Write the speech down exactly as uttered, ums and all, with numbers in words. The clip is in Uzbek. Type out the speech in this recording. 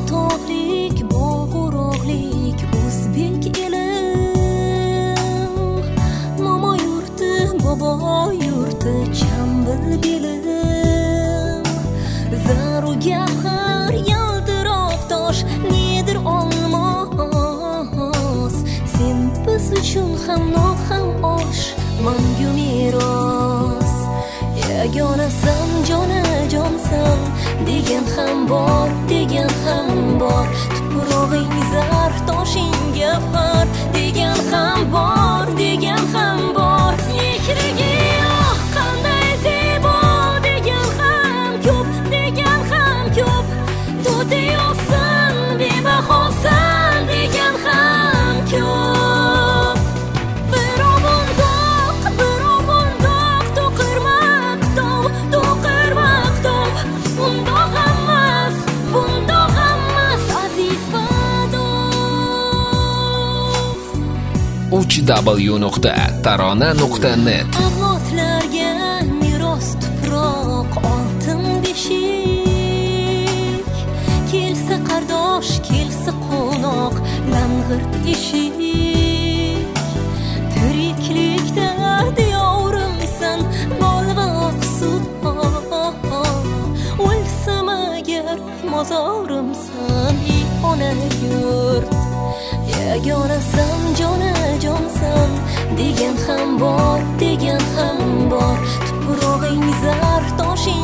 tog'lik bog'-o'roqlik o'zbek elim, momo yurti bobo yurti chambil belim, zaru gavhar yaltiroq tosh nedir olmos, sen biz uchun ham nok ham osh mangu meros. Yagonasan jonajonsan degan ham bor, degan ham bor, tuprog'ing zar toshing gavhar degan ham bor, degan ham bor. Mehrigi oh qanday zebo degan ham ko'p, degan ham ko'p, to'ti yo'qsan bebahosan degan ham ko'p. uch w nuqta tarona nuqta net Avlodlarga meros tuproq oltin beshik, kelsa qardosh kelsa qo'noq lang'irt eshik, tiriklikda diyorimsan bol va oqsut, o'lsam agar mozorimsan ey ona yurt. Yagonasan jonajonsan degan ham bor, degan ham bor, tuprog'ing zar toshing